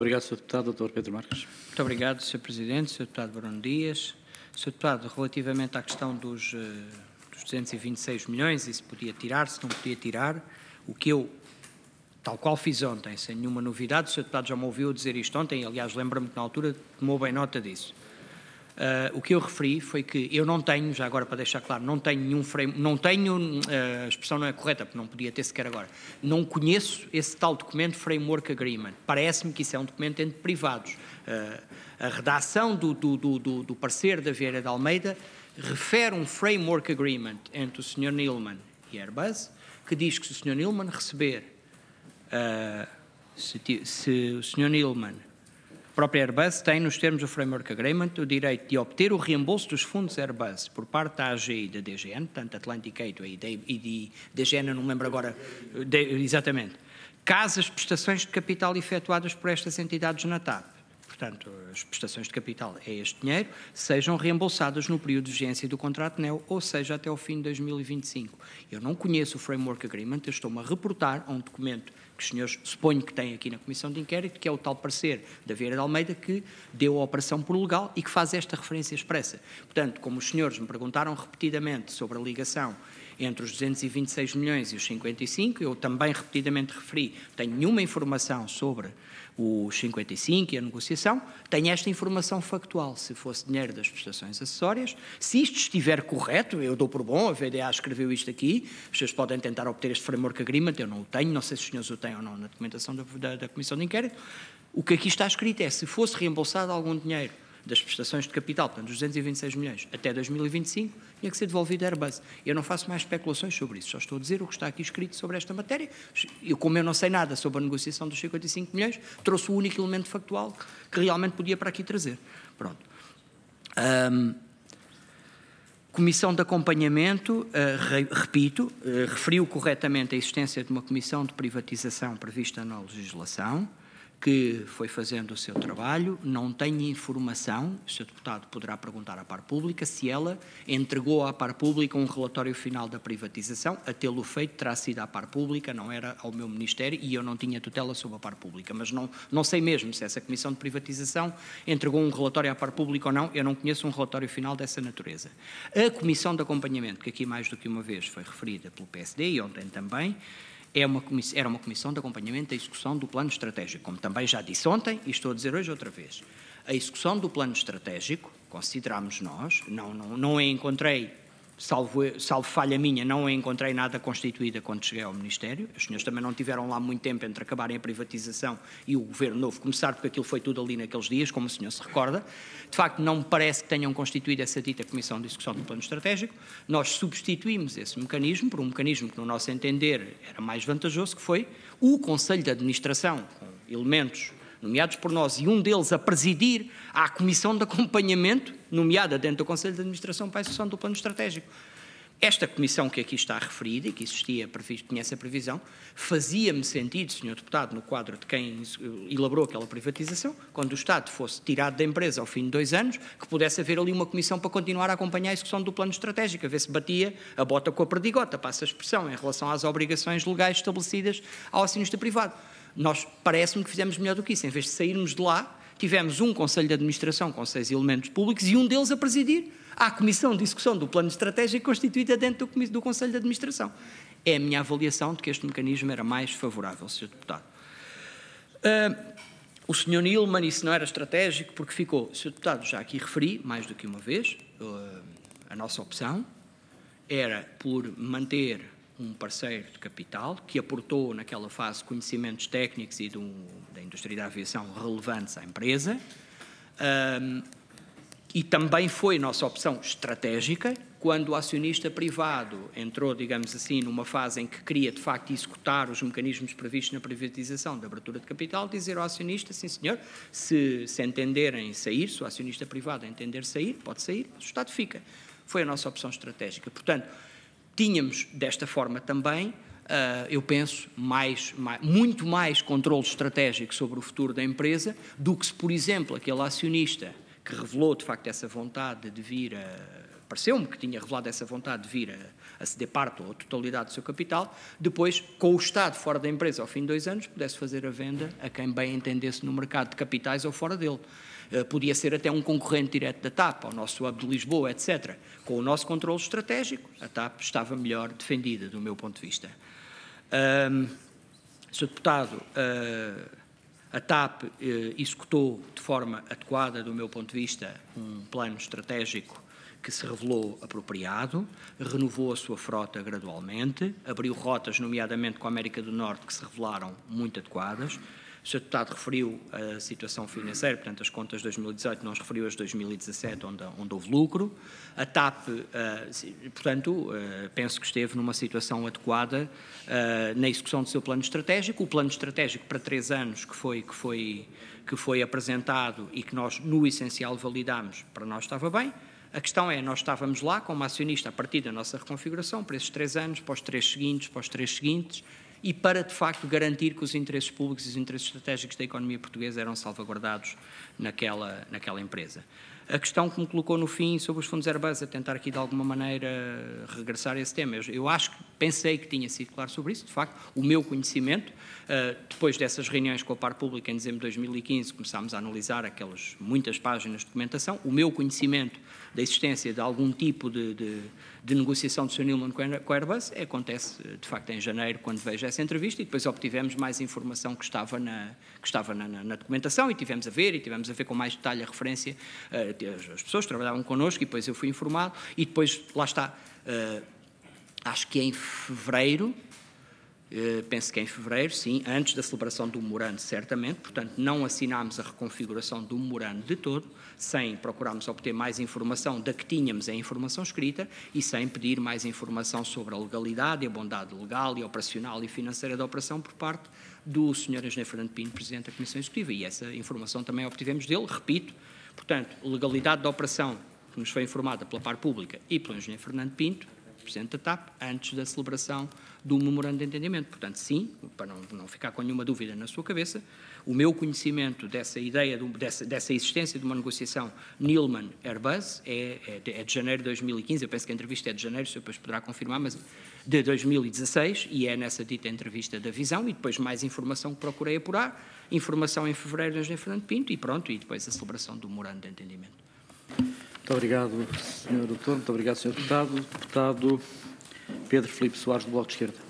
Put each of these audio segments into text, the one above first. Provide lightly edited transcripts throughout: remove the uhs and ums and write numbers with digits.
Obrigado, Sr. Deputado. Dr. Pedro Marques. Muito obrigado, Sr. Presidente, Sr. Deputado Barão Dias. Sr. Deputado, relativamente à questão dos 226 milhões, e se podia tirar, se não podia tirar, o que eu, tal qual fiz ontem, sem nenhuma novidade, o Sr. Deputado já me ouviu dizer isto ontem, aliás, lembra-me que na altura tomou bem nota disso. O que eu referi foi que eu não tenho, já agora para deixar claro, não tenho nenhum frame, não tenho, a expressão não é correta, porque não podia ter sequer agora, não conheço esse tal documento Framework Agreement. Parece-me que isso é um documento entre privados. A redação do parecer da Vieira de Almeida refere um Framework Agreement entre o Sr. Neeleman e a Airbus, que diz que se o Sr. Neeleman receber, se o Sr. Neeleman, a própria Airbus tem, nos termos do Framework Agreement, o direito de obter o reembolso dos fundos Airbus por parte da AGI e da DGN, tanto Atlantic Gateway e de DGN, eu não me lembro agora, exatamente, caso as prestações de capital efetuadas por estas entidades na TAP, portanto, as prestações de capital é este dinheiro, sejam reembolsadas no período de vigência do contrato NEO, ou seja, até o fim de 2025. Eu não conheço o Framework Agreement, eu estou-me a reportar a um documento que os senhores suponho que têm aqui na Comissão de Inquérito, que é o tal parecer da Vieira de Almeida que deu a operação por legal e que faz esta referência expressa. Portanto, como os senhores me perguntaram repetidamente sobre a ligação entre os 226 milhões e os 55, eu também repetidamente referi, tenho nenhuma informação sobre os 55 e a negociação, tenho esta informação factual, se fosse dinheiro das prestações acessórias, se isto estiver correto, eu dou por bom, a VDA escreveu isto aqui, os senhores podem tentar obter este Framework Agreement, eu não o tenho, não sei se os senhores o têm ou não na documentação da Comissão de Inquérito, o que aqui está escrito é, se fosse reembolsado algum dinheiro das prestações de capital, portanto, dos 226 milhões, até 2025, tinha que ser devolvido à Airbus. Eu não faço mais especulações sobre isso, só estou a dizer o que está aqui escrito sobre esta matéria. Como eu não sei nada sobre a negociação dos 55 milhões, trouxe o único elemento factual que realmente podia para aqui trazer. Pronto. Comissão de acompanhamento, repito, referiu corretamente a existência de uma comissão de privatização prevista na legislação, que foi fazendo o seu trabalho, não tenho informação, o Sr. Deputado poderá perguntar à par pública, se ela entregou à par pública um relatório final da privatização, a tê-lo feito terá sido à par pública, não era ao meu Ministério e eu não tinha tutela sobre a par pública, mas não sei mesmo se essa Comissão de Privatização entregou um relatório à par pública ou não, eu não conheço um relatório final dessa natureza. A Comissão de Acompanhamento, que aqui mais do que uma vez foi referida pelo PSD e ontem também, era uma comissão de acompanhamento da execução do plano estratégico, como também já disse ontem e estou a dizer hoje outra vez. A execução do plano estratégico, consideramos nós, não a encontrei, salvo falha minha, não a encontrei nada constituída quando cheguei ao Ministério. Os senhores também não tiveram lá muito tempo entre acabarem a privatização e o Governo Novo começar, porque aquilo foi tudo ali naqueles dias, como o senhor se recorda. De facto, não me parece que tenham constituído essa dita Comissão de Execução do Plano Estratégico. Nós substituímos esse mecanismo por um mecanismo que, no nosso entender, era mais vantajoso, que foi o Conselho de Administração, com elementos nomeados por nós, e um deles a presidir à Comissão de Acompanhamento, nomeada dentro do Conselho de Administração para a execução do Plano Estratégico. Esta comissão que aqui está referida e que existia, tinha essa previsão, fazia-me sentido, Sr. Deputado, no quadro de quem elaborou aquela privatização, quando o Estado fosse tirado da empresa ao fim de 2 anos, que pudesse haver ali uma comissão para continuar a acompanhar a execução do plano estratégico, a ver se batia a bota com a perdigota, passa a expressão, em relação às obrigações legais estabelecidas ao acionista privado. Nós, parece-me que fizemos melhor do que isso. Em vez de sairmos de lá, tivemos um Conselho de Administração com 6 elementos públicos e um deles a presidir à Comissão de Execução do Plano Estratégico constituída dentro do Conselho de Administração. É a minha avaliação de que este mecanismo era mais favorável, Sr. Deputado. O Sr. Neeleman, isso não era estratégico porque ficou, Sr. Deputado, já aqui referi, mais do que uma vez, a nossa opção era por manter um parceiro de capital que aportou naquela fase conhecimentos técnicos e da indústria da aviação relevantes à empresa, e também foi nossa opção estratégica quando o acionista privado entrou, digamos assim, numa fase em que queria de facto executar os mecanismos previstos na privatização da abertura de capital, dizer ao acionista, sim senhor, se entenderem sair, se o acionista privado entender sair, pode sair, mas o Estado fica. Foi a nossa opção estratégica. Portanto, tínhamos, desta forma também, eu penso, muito mais controle estratégico sobre o futuro da empresa do que se, por exemplo, aquele acionista que revelou, de facto, essa vontade de vir a pareceu-me que tinha revelado essa vontade de vir a ceder parte ou a totalidade do seu capital, depois, com o Estado fora da empresa ao fim de 2 anos, pudesse fazer a venda a quem bem entendesse no mercado de capitais ou fora dele. Podia ser até um concorrente direto da TAP, ao nosso hub de Lisboa, etc. Com o nosso controle estratégico, a TAP estava melhor defendida, do meu ponto de vista. Sr. Deputado, a TAP executou de forma adequada, do meu ponto de vista, um plano estratégico que se revelou apropriado, renovou a sua frota gradualmente, abriu rotas, nomeadamente com a América do Norte, que se revelaram muito adequadas. O Sr. Deputado referiu a situação financeira, portanto, as contas de 2018, não referiu as de 2017, onde houve lucro. A TAP, portanto, penso que esteve numa situação adequada na execução do seu plano estratégico. O plano estratégico para 3 anos que foi apresentado e que nós, no essencial, validámos, para nós estava bem. A questão é, nós estávamos lá como acionista a partir da nossa reconfiguração para esses 3 anos, para os 3 seguintes, e para, de facto, garantir que os interesses públicos e os interesses estratégicos da economia portuguesa eram salvaguardados naquela empresa. A questão que me colocou no fim sobre os fundos Airbus, a tentar aqui de alguma maneira regressar a esse tema, eu acho que pensei que tinha sido claro sobre isso, de facto, o meu conhecimento, depois dessas reuniões com a par pública em dezembro de 2015, começámos a analisar aquelas muitas páginas de documentação, o meu conhecimento da existência de algum tipo de negociação do Sr. Nilman com a Airbus acontece, de facto, em janeiro, quando vejo essa entrevista, e depois obtivemos mais informação que estava na documentação, e tivemos a ver com mais detalhe a referência, as pessoas trabalhavam connosco, e depois eu fui informado, e depois, lá está, acho que em fevereiro, penso que em fevereiro, sim, antes da celebração do memorando, certamente, portanto, não assinámos a reconfiguração do memorando de todo, sem procurarmos obter mais informação da que tínhamos a informação escrita e sem pedir mais informação sobre a legalidade e a bondade legal e operacional e financeira da operação por parte do Sr. Engenheiro Fernando Pinto, Presidente da Comissão Executiva, e essa informação também obtivemos dele, repito, portanto, legalidade da operação que nos foi informada pela par pública e pelo Engenheiro Fernando Pinto, Presidente da TAP, antes da celebração do memorando de entendimento. Portanto, sim, para não ficar com nenhuma dúvida na sua cabeça, o meu conhecimento dessa ideia, dessa existência de uma negociação Nilman-Airbus é de janeiro de 2015, eu penso que a entrevista é de janeiro, o senhor depois poderá confirmar, mas de 2016, e é nessa dita entrevista da Visão, e depois mais informação que procurei apurar, informação em fevereiro do Engenheiro Fernando Pinto, e pronto, e depois a celebração do memorando de entendimento. Muito obrigado, Sr. Doutor. Muito obrigado, Sr. Deputado. Deputado Pedro Filipe Soares, do Bloco de Esquerda.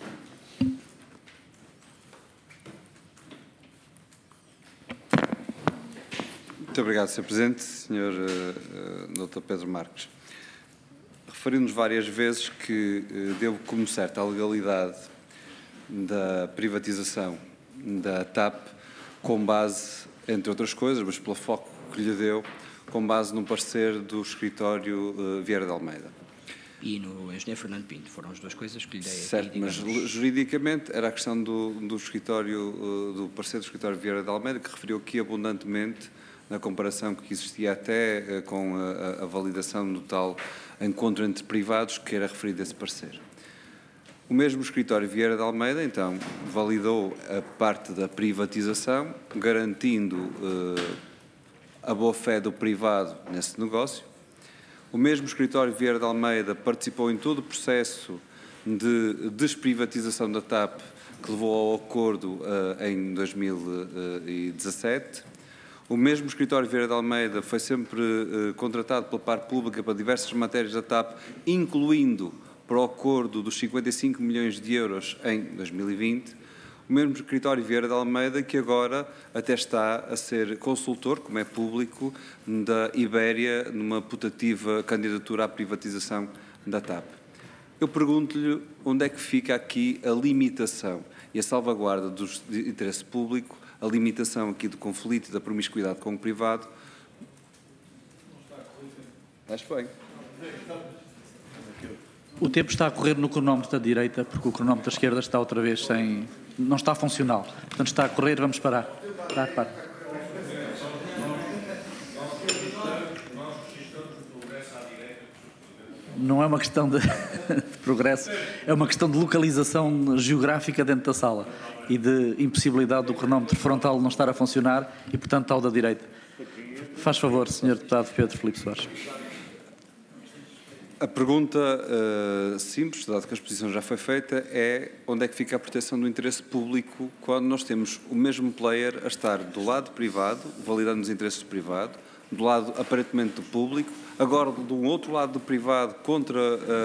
Muito obrigado, Sr. Presidente. Sr. Dr. Pedro Marques, referiu-nos várias vezes que deu como certa a legalidade da privatização da TAP com base, entre outras coisas, mas pelo foco que lhe deu, com base num parecer do escritório Vieira de Almeida. E no Engenheiro Fernando Pinto, foram as duas coisas que lhe dei certo, aqui, mas juridicamente era a questão do escritório, do parecer do escritório Vieira de Almeida, que referiu aqui abundantemente na comparação que existia até com a validação do tal encontro entre privados, que era referido esse parecer. O mesmo escritório Vieira de Almeida, então, validou a parte da privatização, garantindo a boa-fé do privado nesse negócio. O mesmo escritório Vieira de Almeida participou em todo o processo de desprivatização da TAP, que levou ao acordo em 2017. O mesmo escritório Vieira de Almeida foi sempre contratado pela par pública para diversas matérias da TAP, incluindo para o acordo dos 55 milhões de euros em 2020. O mesmo escritório Vieira de Almeida, que agora até está a ser consultor, como é público, da Ibéria, numa putativa candidatura à privatização da TAP. Eu pergunto-lhe onde é que fica aqui a limitação e a salvaguarda do interesse público, a limitação aqui do conflito e da promiscuidade com o privado. Acho bem. O tempo está a correr no cronómetro da direita, porque o cronómetro da esquerda está outra vez sem... não está funcional. Portanto, está a correr, vamos parar. Para. Não é uma questão de progresso, é uma questão de localização geográfica dentro da sala e de impossibilidade do cronómetro frontal não estar a funcionar e, portanto, ao da direita. Faz favor, Sr. Deputado Pedro Filipe Soares. A pergunta simples, dado que a exposição já foi feita, é onde é que fica a proteção do interesse público quando nós temos o mesmo player a estar do lado privado, validando os interesses do privado, do lado aparentemente do público, agora de um outro lado do privado contra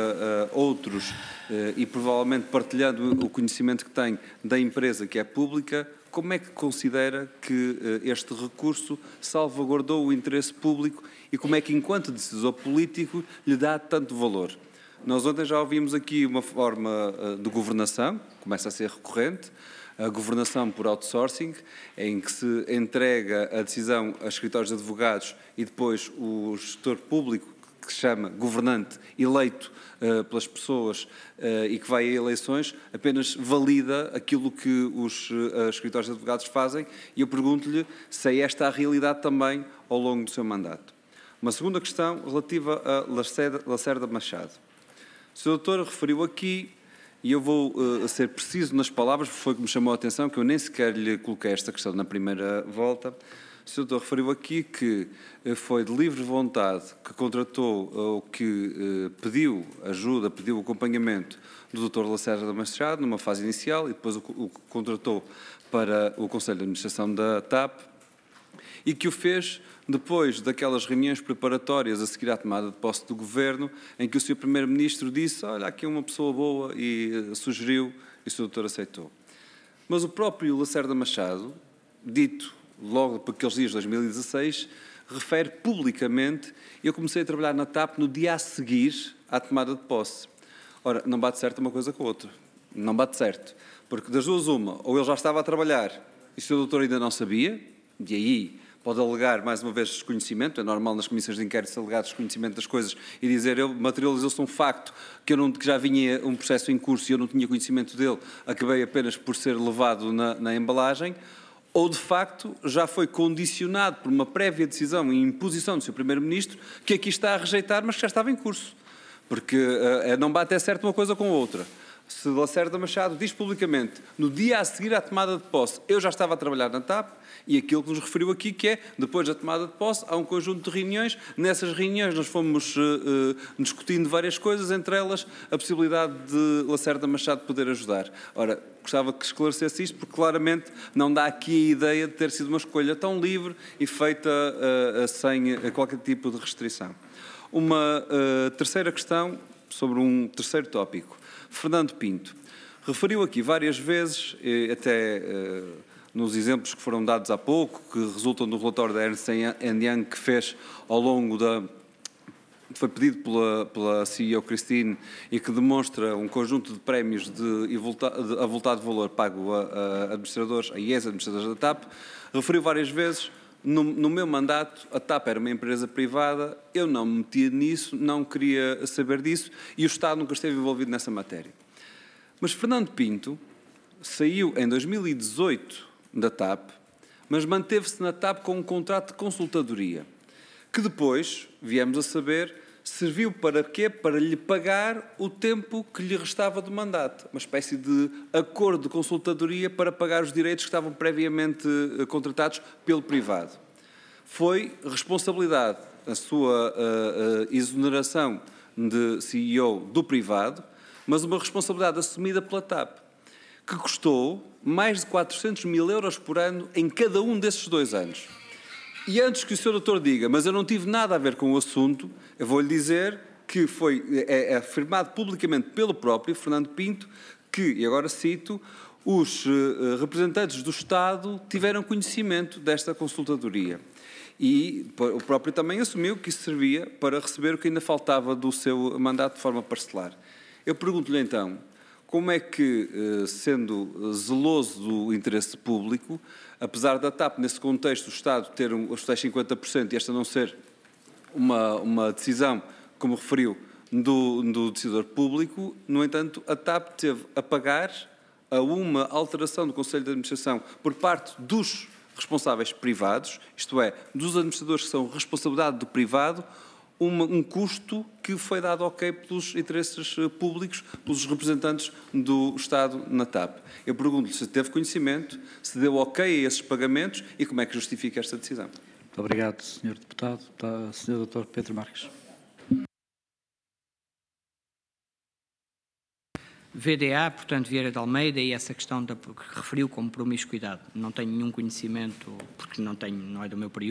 outros e provavelmente partilhando o conhecimento que tem da empresa que é pública. Como é que considera que este recurso salvaguardou o interesse público e como é que, enquanto decisor político, lhe dá tanto valor? Nós ontem já ouvimos aqui uma forma de governação, começa a ser recorrente, a governação por outsourcing, em que se entrega a decisão a escritórios de advogados e depois o gestor público, que se chama governante, eleito pelas pessoas e que vai a eleições, apenas valida aquilo que os escritórios de advogados fazem, e eu pergunto-lhe se é esta a realidade também ao longo do seu mandato. Uma segunda questão relativa a Lacerda Machado. O Sr. Doutor referiu aqui, e eu vou ser preciso nas palavras, porque foi o que me chamou a atenção, que eu nem sequer lhe coloquei esta questão na primeira volta. O Sr. Doutor referiu aqui que foi de livre vontade que contratou ou que pediu ajuda, pediu acompanhamento do Dr. Lacerda Machado numa fase inicial e depois o contratou para o Conselho de Administração da TAP e que o fez depois daquelas reuniões preparatórias a seguir à tomada de posse do Governo, em que o Sr. Primeiro-Ministro disse: olha, aqui é uma pessoa boa, e sugeriu, e o Sr. Doutor aceitou. Mas o próprio Lacerda Machado, dito logo por aqueles dias de 2016, refere publicamente: eu comecei a trabalhar na TAP no dia a seguir à tomada de posse. Ora, não bate certo uma coisa com a outra. Não bate certo. Porque das duas uma, ou ele já estava a trabalhar e o Sr. Doutor ainda não sabia, e aí pode alegar, mais uma vez, desconhecimento. É normal nas comissões de inquérito se alegar desconhecimento das coisas e dizer: materializou-se um facto que já vinha um processo em curso e eu não tinha conhecimento dele, acabei apenas por ser levado na embalagem. Ou, de facto, já foi condicionado por uma prévia decisão e imposição do Sr. Primeiro-Ministro que aqui está a rejeitar, mas que já estava em curso. Porque não bate certo uma coisa com a outra. Se Lacerda Machado diz publicamente, no dia a seguir à tomada de posse, eu já estava a trabalhar na TAP, e aquilo que nos referiu aqui, que é, depois da tomada de posse, há um conjunto de reuniões. Nessas reuniões nós fomos discutindo várias coisas, entre elas a possibilidade de Lacerda Machado poder ajudar. Ora, gostava que esclarecesse isto, porque claramente não dá aqui a ideia de ter sido uma escolha tão livre e feita sem qualquer tipo de restrição. Uma terceira questão sobre um terceiro tópico. Fernando Pinto referiu aqui várias vezes, até nos exemplos que foram dados há pouco, que resultam do relatório da Ernst Young que fez ao longo foi pedido pela CEO Christine e que demonstra um conjunto de prémios avultado de valor pago a administradores, a ex-administradores da TAP, referiu várias vezes: no meu mandato, a TAP era uma empresa privada, eu não me metia nisso, não queria saber disso e o Estado nunca esteve envolvido nessa matéria. Mas Fernando Pinto saiu em 2018 da TAP, mas manteve-se na TAP com um contrato de consultadoria, que depois, viemos a saber, serviu para quê? Para lhe pagar o tempo que lhe restava do mandato. Uma espécie de acordo de consultadoria para pagar os direitos que estavam previamente contratados pelo privado. Foi responsabilidade a sua exoneração de CEO do privado, mas uma responsabilidade assumida pela TAP, que custou mais de 400 mil euros por ano em cada um desses 2 anos. E antes que o Sr. Doutor diga, mas eu não tive nada a ver com o assunto, eu vou-lhe dizer que foi afirmado publicamente pelo próprio Fernando Pinto que, e agora cito, os representantes do Estado tiveram conhecimento desta consultadoria. E o próprio também assumiu que isso servia para receber o que ainda faltava do seu mandato de forma parcelar. Eu pergunto-lhe então, como é que, sendo zeloso do interesse público, apesar da TAP, nesse contexto, o Estado ter os tais 50% e esta não ser uma decisão, como referiu, do decisor público, no entanto, a TAP teve a pagar a uma alteração do Conselho de Administração por parte dos responsáveis privados, isto é, dos administradores que são responsabilidade do privado, um custo que foi dado ok pelos interesses públicos, pelos representantes do Estado na TAP. Eu pergunto-lhe se teve conhecimento, se deu ok a esses pagamentos e como é que justifica esta decisão. Muito obrigado, Sr. Deputado. Sr. Dr. Pedro Marques. VDA, portanto, Vieira de Almeida, e essa questão que referiu como promiscuidade. Não tenho nenhum conhecimento, porque não é do meu período.